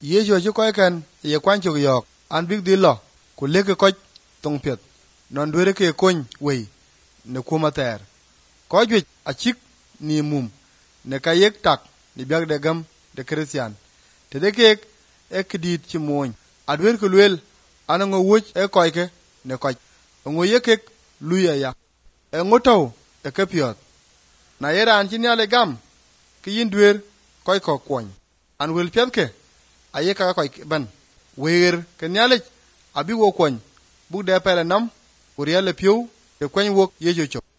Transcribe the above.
Yesu ji koy kan ye kwan chuk yok an big di lo ku leke koch tong piet non dwere ke kony wei ne kuma ter ko jwe a chik ni mum ne ka yek tak ni biag de gam de Christian te de ke e kidit chi moñ adwer ku lwel an ngo wuch e koy ke ne koch ngo yeke luya ya e ngotaw e ke piot na yera an chin yale gam ki yin dwer koy ko kwony an wel piet ke ayeka koy ban wer ke nyale abi wo kwony bu de pele nam uriele piu e kweny wok yejo chok